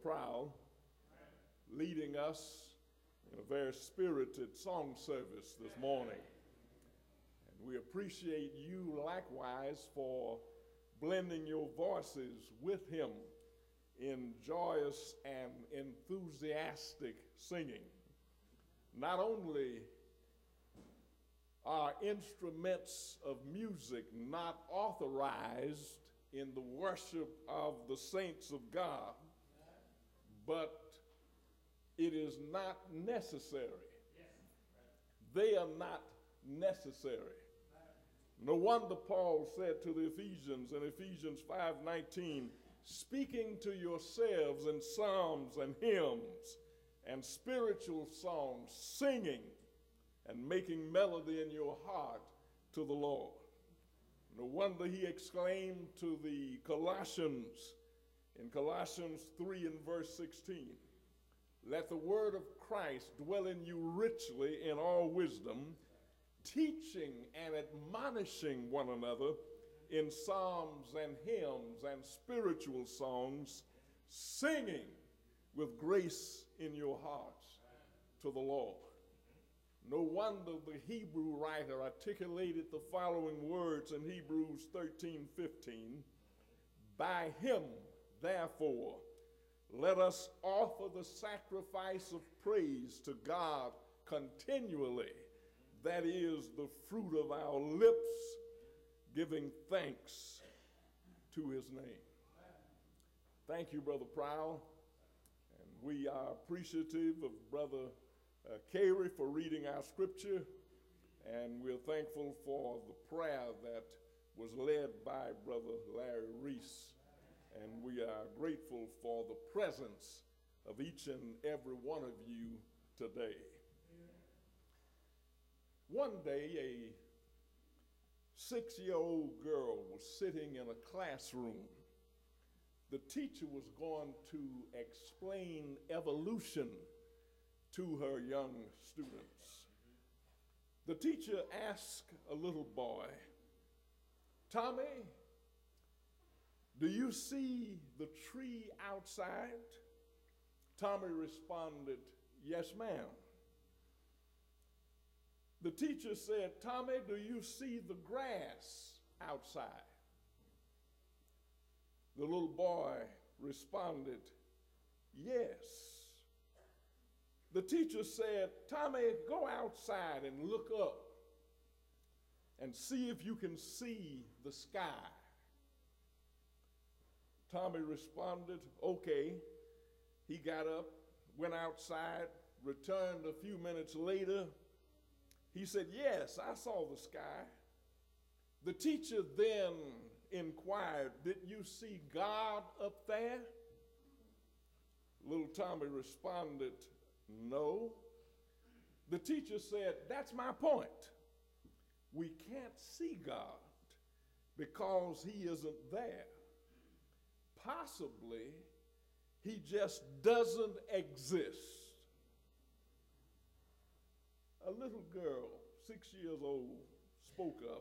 Prowl, leading us in a very spirited song service this morning. And we appreciate you likewise for blending your voices with him in joyous and enthusiastic singing. Not only are instruments of music not authorized in the worship of the saints of God, but it is not necessary. They are not necessary. No wonder Paul said to the Ephesians in Ephesians 5:19, speaking to yourselves in psalms and hymns and spiritual songs, singing and making melody in your heart to the Lord. No wonder he exclaimed to the Colossians in Colossians 3 and verse 16, let the word of Christ dwell in you richly in all wisdom, teaching and admonishing one another in psalms and hymns and spiritual songs, singing with grace in your hearts to the Lord. No wonder the Hebrew writer articulated the following words in Hebrews 13:15. By him, therefore, let us offer the sacrifice of praise to God continually. That is the fruit of our lips, giving thanks to his name. Thank you, Brother Prowl. And we are appreciative of Brother Carey for reading our scripture, and we're thankful for the prayer that was led by Brother Larry Reese, and we are grateful for the presence of each and every one of you today. One day, a 6-year-old girl was sitting in a classroom. The teacher was going to explain evolution to her young students. The teacher asked a little boy, Tommy, do you see the tree outside? Tommy responded, yes, ma'am. The teacher said, Tommy, do you see the grass outside? The little boy responded, yes. The teacher said, Tommy, go outside and look up and see if you can see the sky. Tommy responded, okay. He got up, went outside, returned a few minutes later. He said, yes, I saw the sky. The teacher then inquired, did you see God up there? Little Tommy responded, no. The teacher said, that's my point. We can't see God because he isn't there. Possibly, he just doesn't exist. A little girl, 6 years old, spoke up,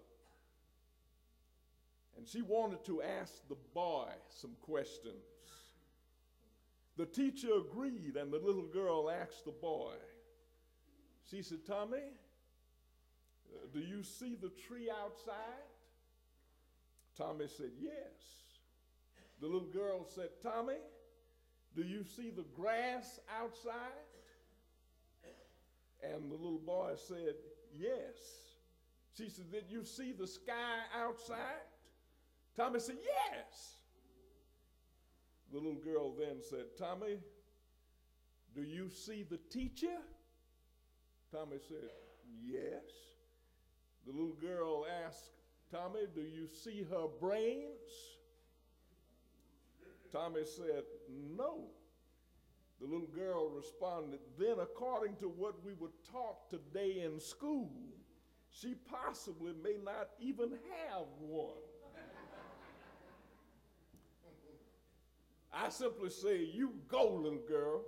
and she wanted to ask the boy some questions. The teacher agreed, and the little girl asked the boy. She said, Tommy, do you see the tree outside? Tommy said, yes. The little girl said, Tommy, do you see the grass outside? And the little boy said, yes. She said, did you see the sky outside? Tommy said, yes. The little girl then said, Tommy, do you see the teacher? Tommy said, yes. The little girl asked, Tommy, do you see her brains? Tommy said, no. The little girl responded, then according to what we were taught today in school, she possibly may not even have one. I simply say, you go, little girl.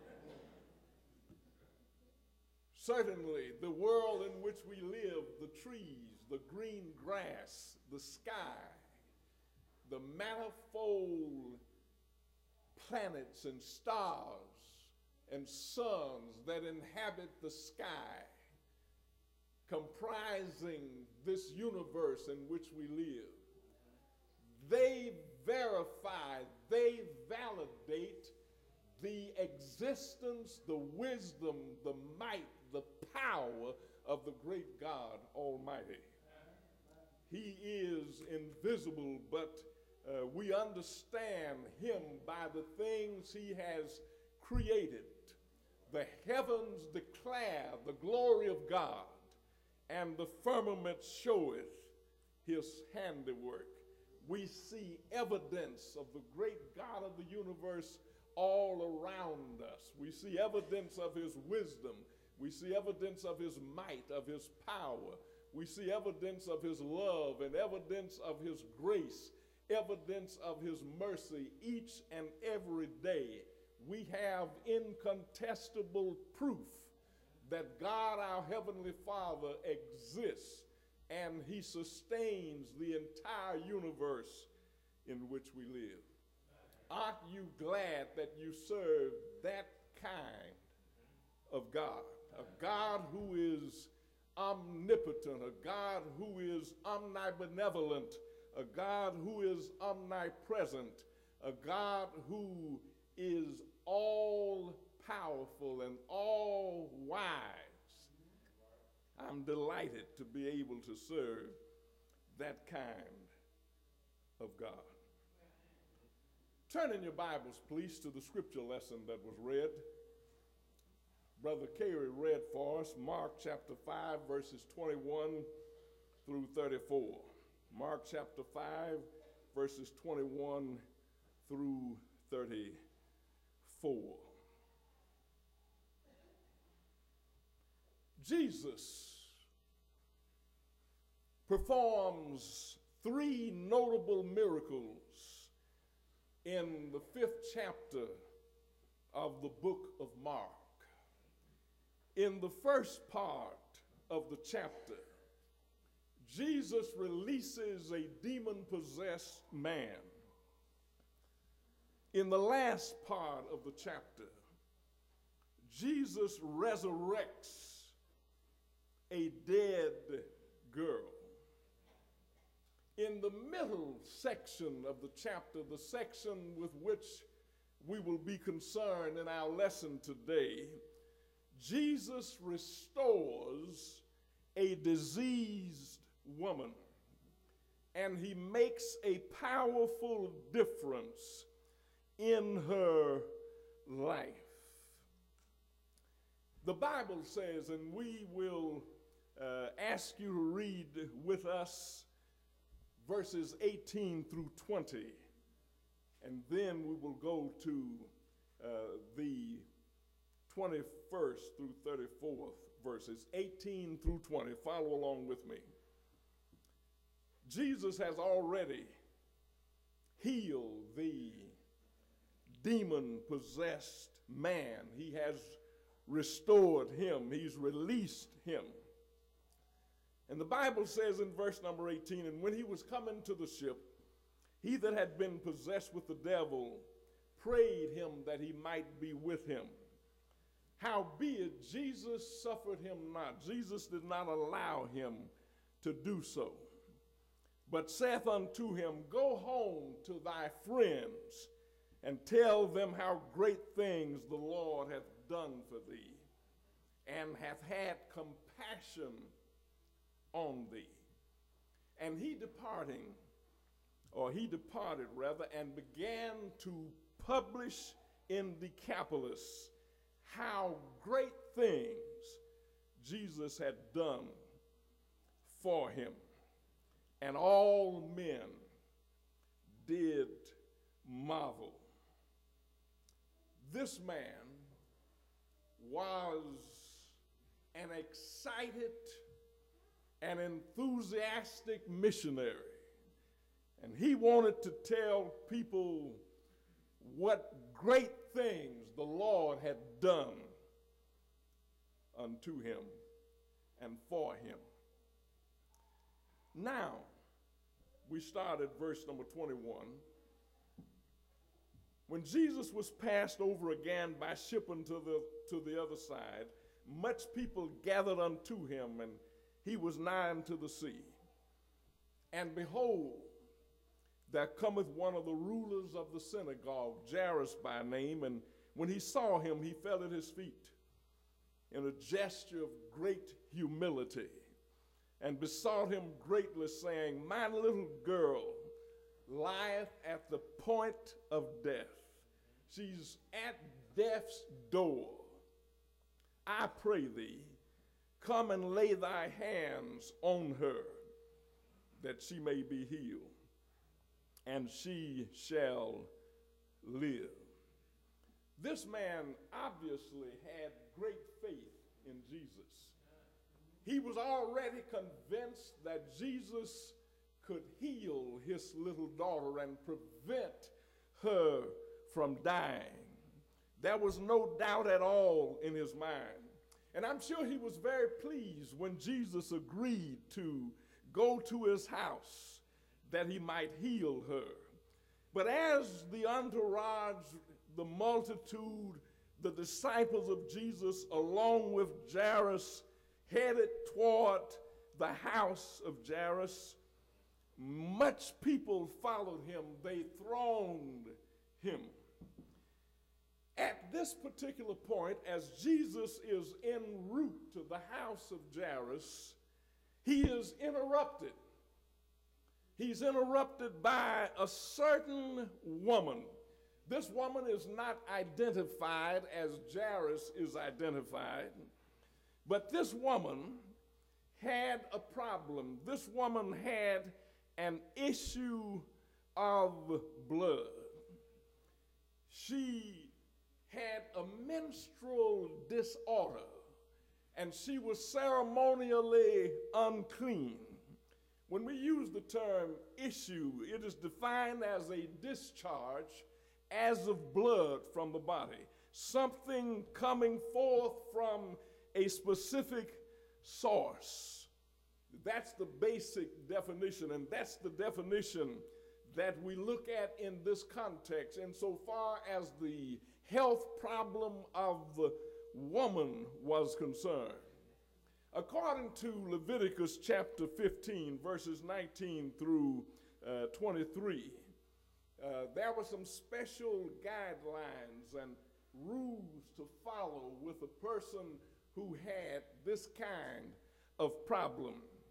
Certainly, the world in which we live, the trees, the green grass, the sky, the manifold planets and stars and suns that inhabit the sky, comprising this universe in which we live. They verify, they validate the existence, the wisdom, the might, the power of the great God Almighty. He is invisible, but we understand him by the things he has created. The heavens declare the glory of God, and the firmament showeth his handiwork. We see evidence of the great God of the universe all around us. We see evidence of his wisdom. We see evidence of his might, of his power. We see evidence of his love and evidence of his grace, evidence of his mercy each and every day. We have incontestable proof that God, our Heavenly Father, exists and he sustains the entire universe in which we live. Aren't you glad that you serve that kind of God? A God who is omnipotent, a God who is omnibenevolent, a God who is omnipresent, a God who is all powerful and all wise. I'm delighted to be able to serve that kind of God. Turn in your Bibles, please, to the scripture lesson that was read. Brother Carey read for us Mark chapter 5, verses 21 through 34. Mark chapter 5, verses 21 through 34. Jesus performs three notable miracles in the 5th chapter of the book of Mark. In the first part of the chapter, Jesus releases a demon-possessed man. In the last part of the chapter, Jesus resurrects a dead girl. In the middle section of the chapter, the section with which we will be concerned in our lesson today, Jesus restores a diseased woman, and he makes a powerful difference in her life. The Bible says, and we will ask you to read with us verses 18 through 20, and then we will go to the 21st through 34th verses, 18 through 20. Follow along with me. Jesus has already healed the demon-possessed man. He has restored him. He's released him. And the Bible says in verse number 18, and when he was come into the ship, he that had been possessed with the devil prayed him that he might be with him. Howbeit, Jesus suffered him not. Jesus did not allow him to do so, but saith unto him, Go home to thy friends, and tell them how great things the Lord hath done for thee, and hath had compassion on thee. And he departed rather, and began to publish in Decapolis how great things Jesus had done for him. And all men did marvel. This man was an excited and enthusiastic missionary, and he wanted to tell people what great things the Lord had done unto him and for him. Now, we start at verse number 21. When Jesus was passed over again by ship to the other side, much people gathered unto him, and he was nigh unto the sea. And behold, there cometh one of the rulers of the synagogue, Jairus by name, and when he saw him, he fell at his feet in a gesture of great humility and besought him greatly, saying, My little girl lieth at the point of death. She's at death's door. I pray thee, come and lay thy hands on her, that she may be healed, and she shall live. This man obviously had great faith in Jesus. He was already convinced that Jesus could heal his little daughter and prevent her from dying. There was no doubt at all in his mind. And I'm sure he was very pleased when Jesus agreed to go to his house that he might heal her. But as the entourage, the multitude, the disciples of Jesus, along with Jairus, headed toward the house of Jairus, much people followed him. They thronged him. At this particular point, as Jesus is en route to the house of Jairus, he is interrupted. He's interrupted by a certain woman. This woman is not identified as Jairus is identified, but this woman had a problem. This woman had an issue of blood. She had a menstrual disorder, and she was ceremonially unclean. When we use the term issue, it is defined as a discharge as of blood from the body, something coming forth from a specific source. That's the basic definition, and that's the definition that we look at in this context insofar as the health problem of the woman was concerned. According to Leviticus chapter 15, verses 19 through 23, there were some special guidelines and rules to follow with a person who had this kind of problem.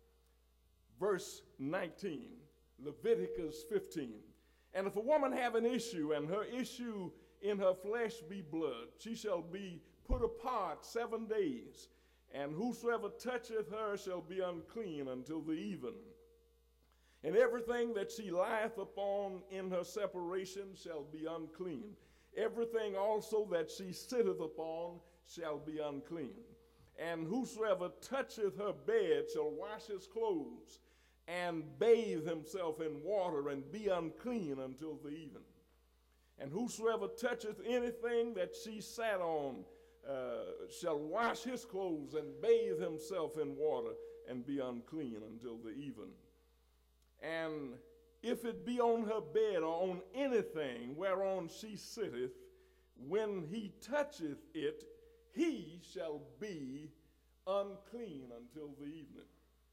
Verse 19, Leviticus 15. And if a woman have an issue, and her issue in her flesh be blood, she shall be put apart 7 days, and whosoever toucheth her shall be unclean until the even. And everything that she lieth upon in her separation shall be unclean. Everything also that she sitteth upon shall be unclean. And whosoever toucheth her bed shall wash his clothes and bathe himself in water and be unclean until the even. And whosoever toucheth anything that she sat on shall wash his clothes and bathe himself in water and be unclean until the even. And if it be on her bed or on anything whereon she sitteth, when he toucheth it, he shall be unclean until the evening.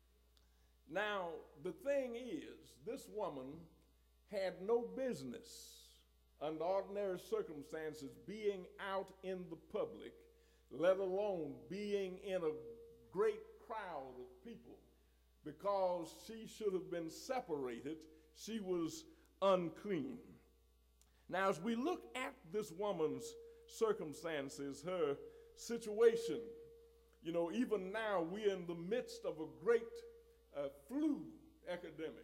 Now, the thing is, this woman had no business, under ordinary circumstances, being out in the public, let alone being in a great crowd of people, because she should have been separated. She was unclean. Now, as we look at this woman's circumstances, her situation, you know, even now we're in the midst of a great flu epidemic.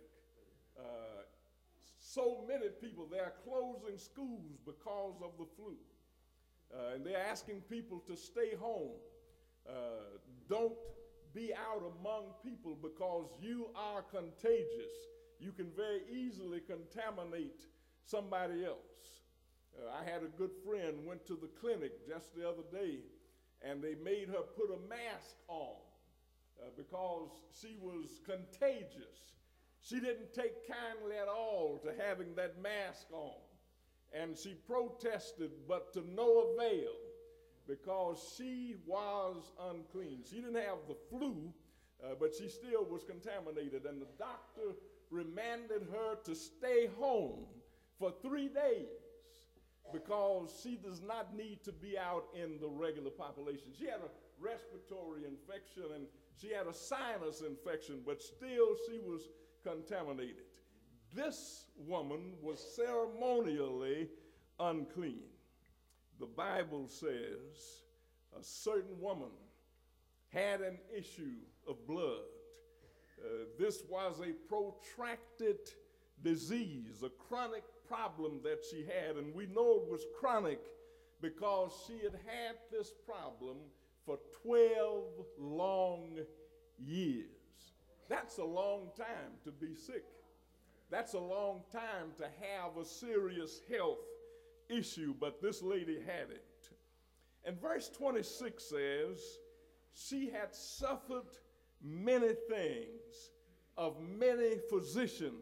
So many people, they are closing schools because of the flu. And they're asking people to stay home. Don't be out among people because you are contagious. You can very easily contaminate somebody else. I had a good friend went to the clinic just the other day, and they made her put a mask on because she was contagious. She didn't take kindly at all to having that mask on. and she protested, but to no avail, because she was unclean. She didn't have the flu, but she still was contaminated, and the doctor remanded her to stay home for 3 days because she does not need to be out in the regular population. She had a respiratory infection and she had a sinus infection, but still she was contaminated. This woman was ceremonially unclean. The Bible says a certain woman had an issue of blood. This was a protracted disease, a chronic problem that she had, and we know it was chronic because she had had this problem for 12 long years. That's a long time to be sick. That's a long time to have a serious health issue, but this lady had it. And verse 26 says, she had suffered many things of many physicians.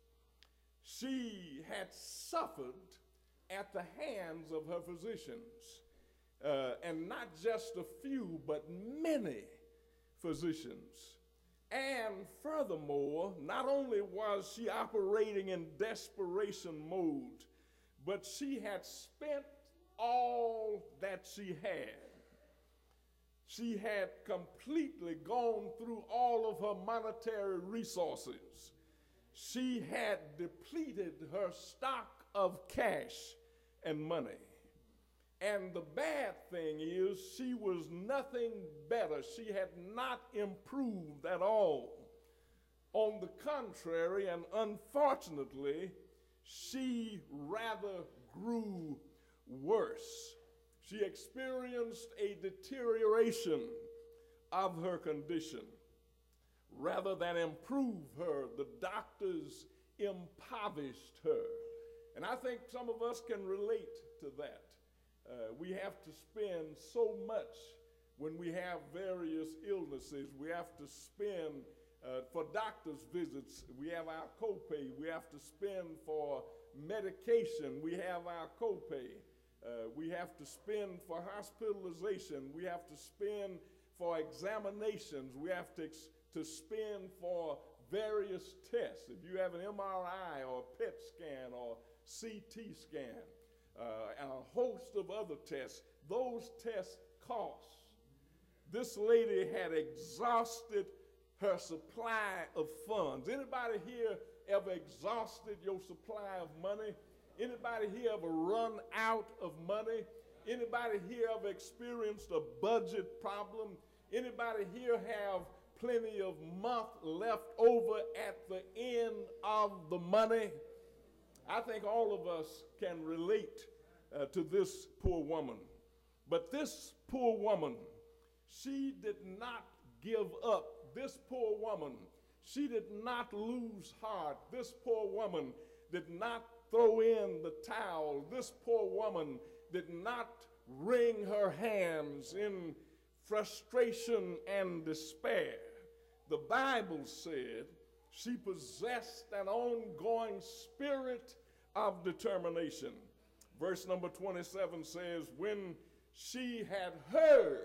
She had suffered at the hands of her physicians, and not just a few, but many physicians. And furthermore, not only was she operating in desperation mode, but she had spent all that she had. She had completely gone through all of her monetary resources. She had depleted her stock of cash and money. And the bad thing is, she was nothing better. She had not improved at all. On the contrary, and unfortunately, she rather grew worse. She experienced a deterioration of her condition. Rather than improve her, the doctors impoverished her. And I think some of us can relate to that. We have to spend so much when we have various illnesses. We have to spend for doctor's visits. We have our copay. We have to spend for medication. We have our copay. We have to spend for hospitalization. We have to spend for examinations. We have to spend for various tests. If you have an MRI or a PET scan or CT scan, and a host of other tests, those tests cost. This lady had exhausted her supply of funds. Anybody here ever exhausted your supply of money? Anybody here ever run out of money? Anybody here ever experienced a budget problem? Anybody here have plenty of month left over at the end of the money? I think all of us can relate to this poor woman. But this poor woman, she did not give up. This poor woman, she did not lose heart. This poor woman did not throw in the towel. This poor woman did not wring her hands in frustration and despair. The Bible said she possessed an ongoing spirit of determination. Verse number 27 says, when she had heard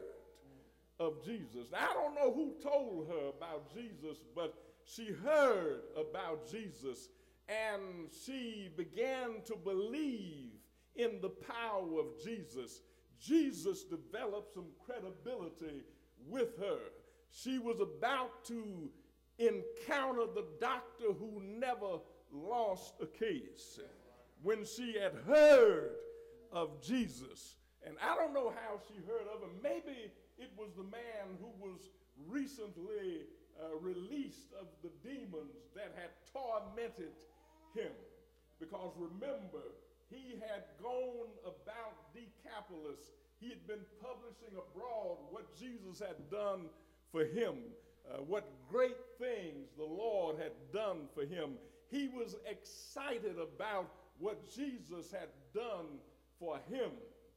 of Jesus. Now, I don't know who told her about Jesus, but she heard about Jesus, and she began to believe in the power of Jesus. Jesus developed some credibility with her. She was about to encounter the doctor who never lost a case. When she had heard of Jesus, and I don't know how she heard of him. Maybe it was the man who was recently released of the demons that had tormented him. Because remember, he had gone about Decapolis. He had been publishing abroad what Jesus had done for him, what great things the Lord had done for him. He was excited about what Jesus had done for him.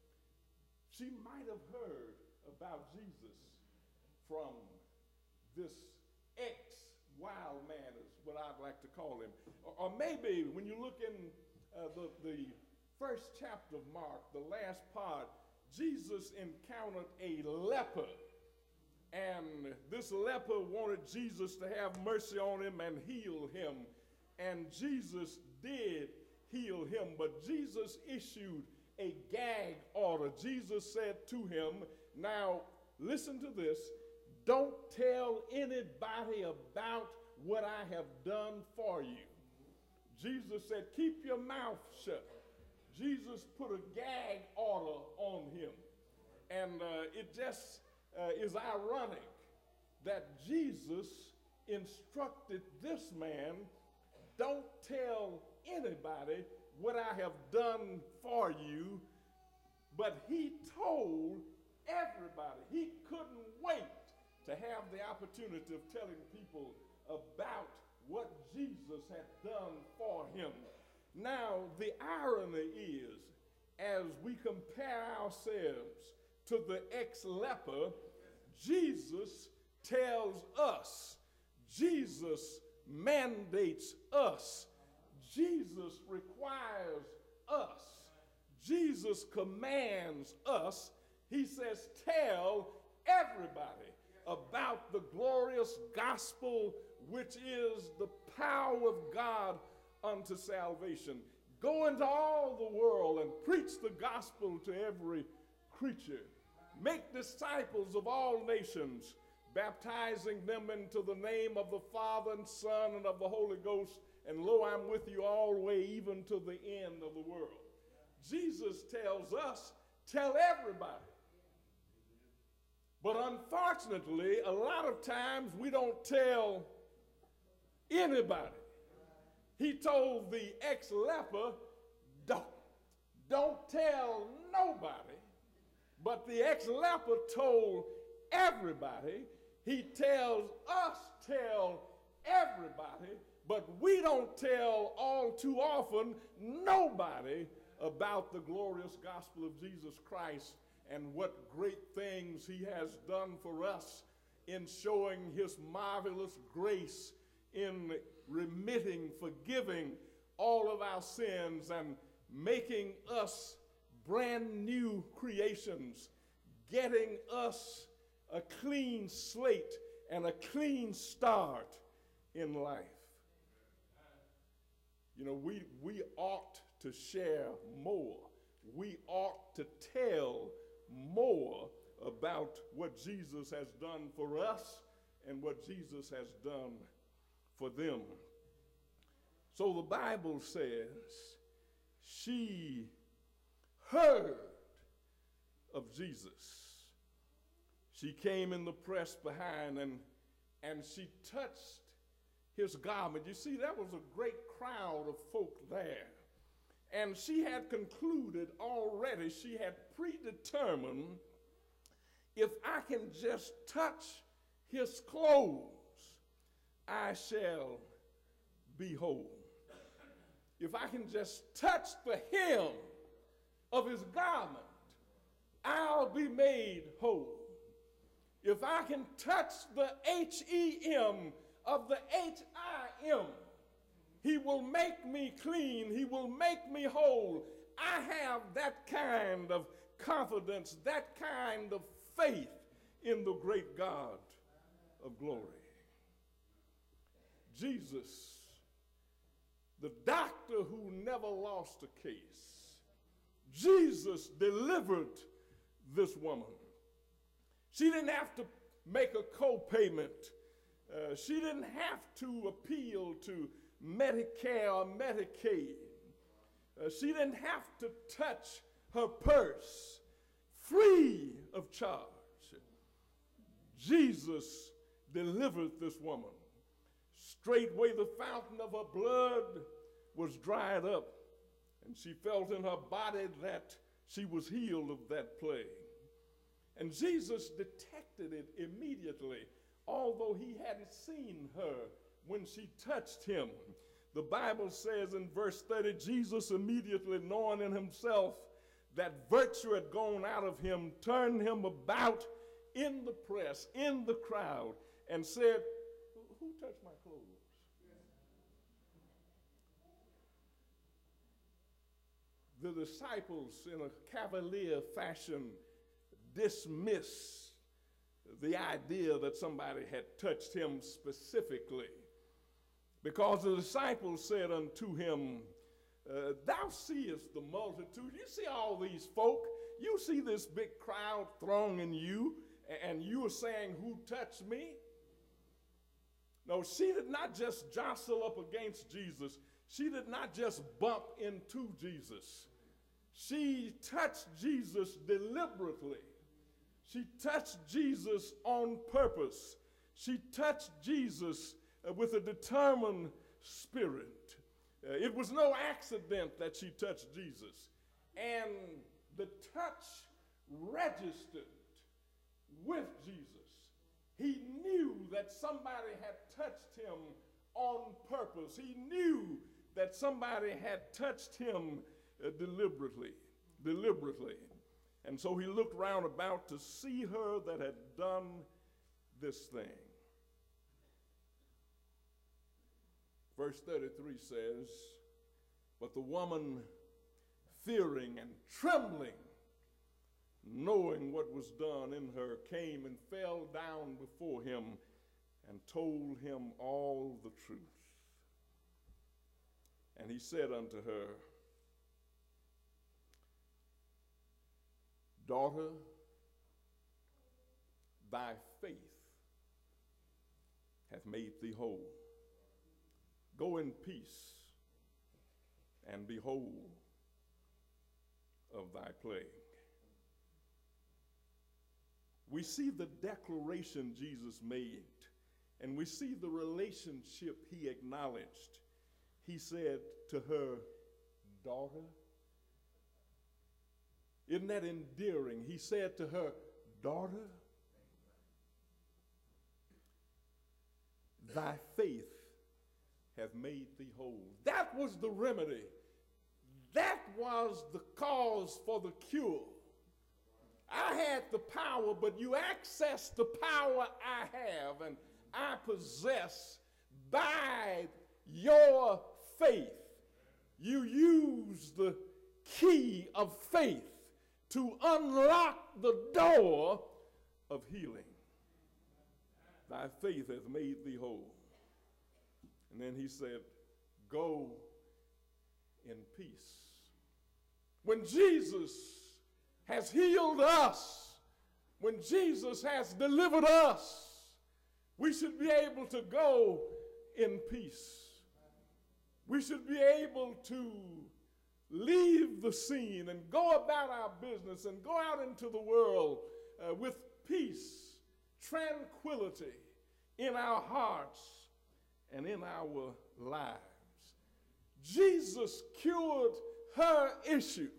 She might have heard about Jesus from this ex-wild man is what I'd like to call him. Or maybe when you look in the first chapter of Mark, the last part, Jesus encountered a leper. And this leper wanted Jesus to have mercy on him and heal him. And Jesus did heal him, but Jesus issued a gag order. Jesus said to him, now listen to this, don't tell anybody about what I have done for you. Jesus said, keep your mouth shut. Jesus put a gag order on him. And it just is ironic that Jesus instructed this man, don't tell anybody what I have done for you, but he told everybody. He couldn't wait to have the opportunity of telling people about what Jesus had done for him. Now, the irony is, as we compare ourselves to the ex-leper, Jesus tells us, Jesus mandates us, Jesus requires us, Jesus commands us. He says, tell everybody about the glorious gospel, which is the power of God unto salvation. Go into all the world and preach the gospel to every creature. Make disciples of all nations, baptizing them into the name of the Father and Son and of the Holy Ghost. And lo, I'm with you always, even to the end of the world. Jesus tells us, tell everybody. But unfortunately, a lot of times we don't tell anybody. He told the ex-leper, don't tell nobody. But the ex-leper told everybody. He tells us, tell everybody. But we don't tell all too often nobody about the glorious gospel of Jesus Christ and what great things he has done for us in showing his marvelous grace in remitting, forgiving all of our sins and making us brand new creations, getting us a clean slate and a clean start in life. You know, we ought to share more. We ought to tell more about what Jesus has done for us and what Jesus has done for them. So the Bible says she heard of Jesus. She came in the press behind and she touched his garment. You see, there was a great crowd of folk there. And she had concluded already, she had predetermined, if I can just touch his clothes, I shall be whole. If I can just touch the hem of his garment, I'll be made whole. If I can touch the H-E-M of the H-I-M, he will make me clean. He will make me whole. I have that kind of confidence, that kind of faith in the great God of glory. Jesus, the doctor who never lost a case, Jesus delivered this woman. She didn't have to make a co-payment. She didn't have to appeal to Medicare or Medicaid. She didn't have to touch her purse, free of charge. Jesus delivered this woman. Straightway the fountain of her blood was dried up, and she felt in her body that she was healed of that plague. And Jesus detected it immediately, although he hadn't seen her when she touched him. The Bible says in verse 30, Jesus immediately knowing in himself that virtue had gone out of him, turned him about in the press, in the crowd, and said, who touched my clothes? the disciples, in a cavalier fashion, dismiss the idea that somebody had touched him specifically. Because the disciples said unto him, thou seest the multitude. You see all these folk. You see this big crowd thronging you, and you are saying, who touched me? No, she did not just jostle up against Jesus. She did not just bump into Jesus. She touched Jesus deliberately. She touched Jesus on purpose. She touched Jesus with a determined spirit. It was no accident that she touched Jesus. And the touch registered with Jesus. He knew that somebody had touched him on purpose. He knew that somebody had touched him deliberately. And so he looked round about to see her that had done this thing. Verse 33 says, but the woman, fearing and trembling, knowing what was done in her, came and fell down before him and told him all the truth. And he said unto her, daughter, thy faith hath made thee whole. Go in peace and be whole of thy plague. We see the declaration Jesus made, and we see the relationship he acknowledged. He said to her, daughter. Isn't that endearing? He said to her, daughter, thy faith hath made thee whole. That was the remedy. That was the cause for the cure. I had the power, but you access the power I have and I possess by your faith. You use the key of faith to unlock the door of healing. Thy faith hath made thee whole. And then he said, go in peace. When Jesus has healed us, when Jesus has delivered us, we should be able to go in peace. We should be able to leave the scene and go about our business and go out into the world with peace, tranquility in our hearts and in our lives. Jesus cured her issue.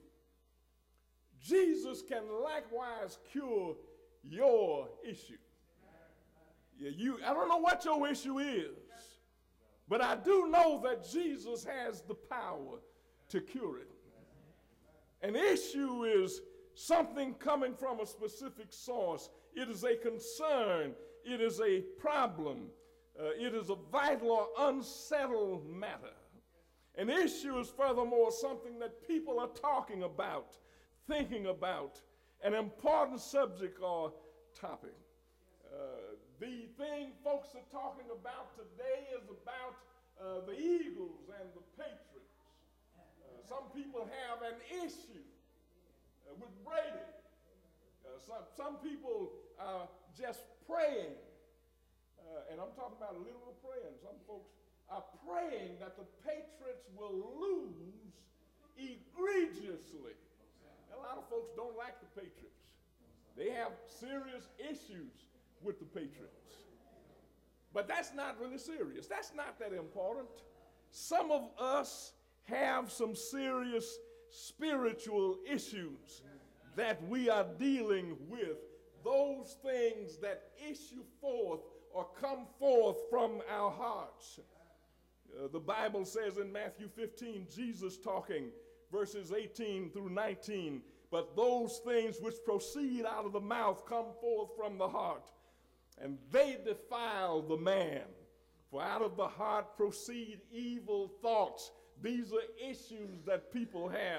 Jesus can likewise cure your issue. I don't know what your issue is, but I do know that Jesus has the power to cure it. An issue is something coming from a specific source. It is a concern. It is a problem. It is a vital or unsettled matter. An issue is furthermore something that people are talking about, thinking about, an important subject or topic. The thing folks are talking about today is about the Eagles and the Patriots. Some people have an issue with Brady. Some people are just praying, and I'm talking about literal praying. Some folks are praying that the Patriots will lose egregiously. A lot of folks don't like the Patriots. They have serious issues with the Patriots. But that's not really serious. That's not that important. Some of us have some serious spiritual issues that we are dealing with. Those things that issue forth or come forth from our hearts. The Bible says in Matthew 15, Jesus talking, verses 18 through 19, but those things which proceed out of the mouth come forth from the heart, and they defile the man. For out of the heart proceed evil thoughts. These are issues that people have.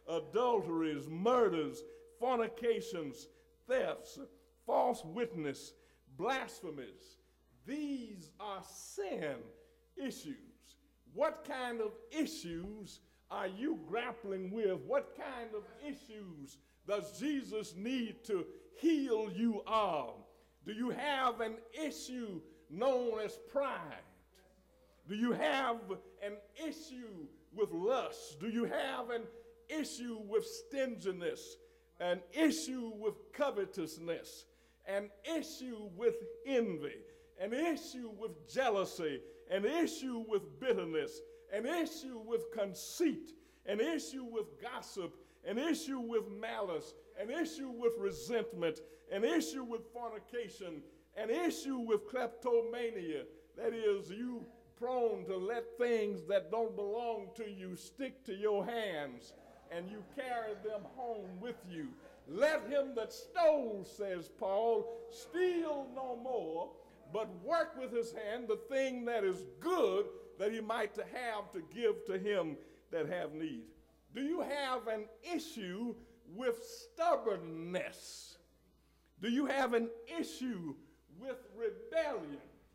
adulteries, murders, fornications, thefts, false witness, blasphemies. These are sin issues. What kind of issues are you grappling with? What kind of issues does Jesus need to heal you of? Do you have an issue known as pride? Do you have an issue with lust? Do you have an issue with stinginess? An issue with covetousness? An issue with envy? An issue with jealousy? An issue with bitterness? An issue with conceit? An issue with gossip? An issue with malice? An issue with resentment? An issue with fornication? An issue with kleptomania? That is, you prone to let things that don't belong to you stick to your hands and you carry them home with you. Let him that stole, says Paul, steal no more, but work with his hand the thing that is good, that he might have to give to him that have need. Do you have an issue with stubbornness? Do you have an issue with rebellion?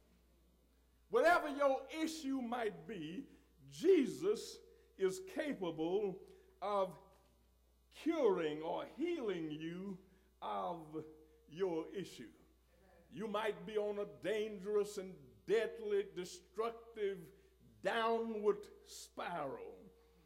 Whatever your issue might be, Jesus is capable of curing or healing you of your issue. You might be on a dangerous and deadly, destructive, downward spiral.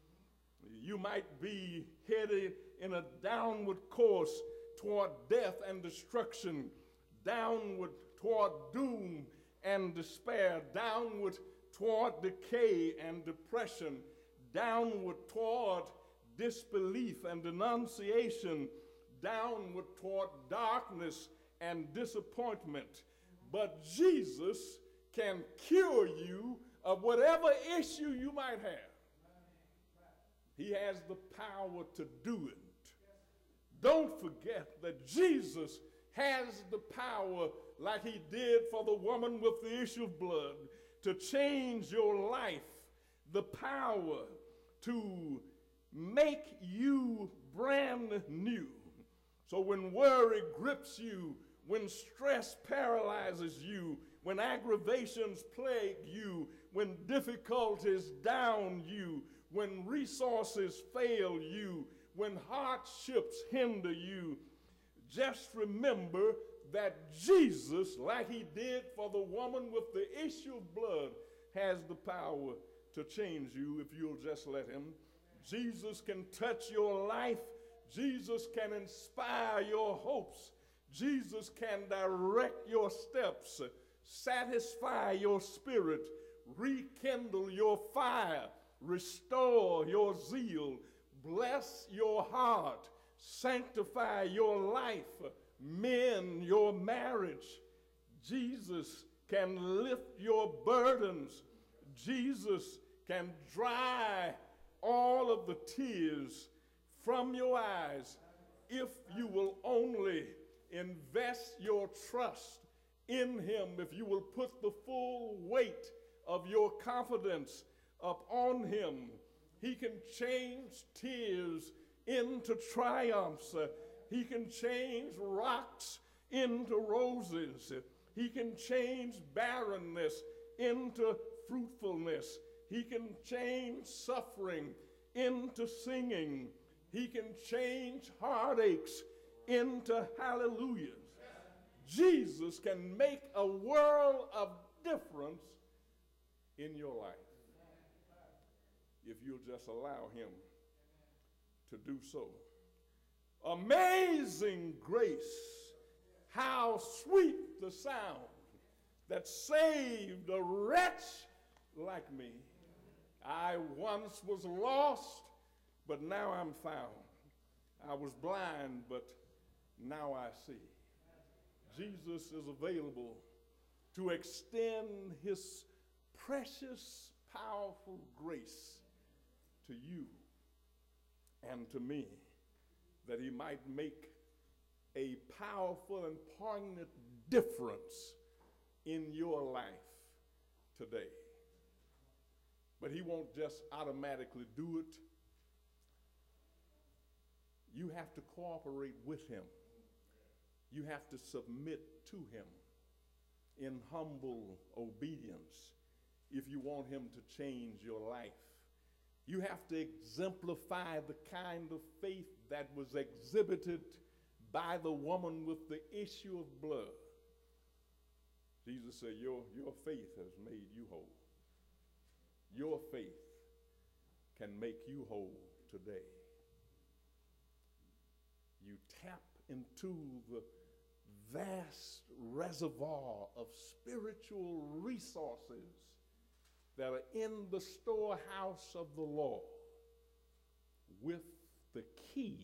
You might be headed in a downward course toward death and destruction, downward toward doom and despair, downward toward decay and depression, downward toward disbelief and denunciation, downward toward darkness and disappointment. But Jesus can cure you of whatever issue you might have. He has the power to do it. Don't forget that Jesus has the power, like he did for the woman with the issue of blood, to change your life, the power to make you brand new. So when worry grips you, when stress paralyzes you, when aggravations plague you, when difficulties down you, when resources fail you, when hardships hinder you, just remember that Jesus, like he did for the woman with the issue of blood, has the power to change you if you'll just let him. Jesus can touch your life. Jesus can inspire your hopes. Jesus can direct your steps, satisfy your spirit, rekindle your fire, restore your zeal, bless your heart, sanctify your life, mend your marriage. Jesus can lift your burdens. Jesus can dry all of the tears from your eyes if you will only invest your trust in him, if you will put the full weight of your confidence upon him. He can change tears into triumphs. He can change rocks into roses. He can change barrenness into fruitfulness. He can change suffering into singing. He can change heartaches into hallelujahs. Jesus can make a world of difference in your life if you'll just allow him to do so. Amazing grace, how sweet the sound that saved a wretch like me. I once was lost, but now I'm found. I was blind, but now I see. Jesus is available to extend his precious, powerful grace to you and to me, that he might make a powerful and poignant difference in your life today. But he won't just automatically do it. You have to cooperate with him. You have to submit to him in humble obedience if you want him to change your life. You have to exemplify the kind of faith that was exhibited by the woman with the issue of blood. Jesus said, your faith has made you whole. Your faith can make you whole today. You tap into the vast reservoir of spiritual resources that are in the storehouse of the Lord with the key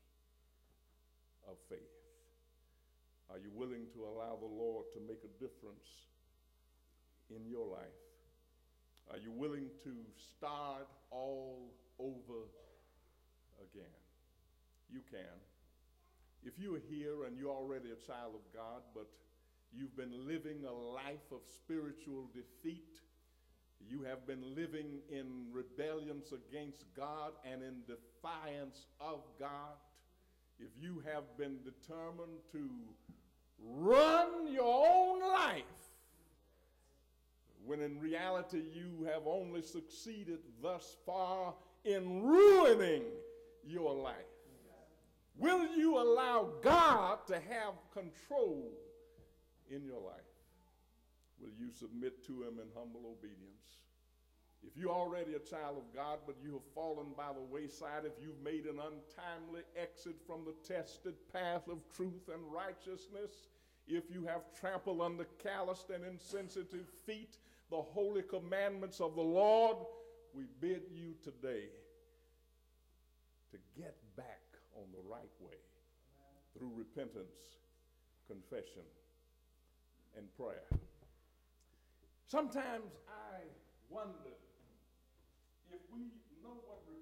of faith. Are you willing to allow the Lord to make a difference in your life? Are you willing to start all over again? You can. If you are here and you're already a child of God, but you've been living a life of spiritual defeat, you have been living in rebelliance against God and in defiance of God, if you have been determined to run your own life, when in reality you have only succeeded thus far in ruining your life, will you allow God to have control in your life? Will you submit to him in humble obedience? If you're already a child of God, but you have fallen by the wayside, if you've made an untimely exit from the tested path of truth and righteousness, if you have trampled under calloused and insensitive feet the holy commandments of the Lord, we bid you today to get back on the right way through repentance, confession, and prayer. Sometimes I wonder if we know what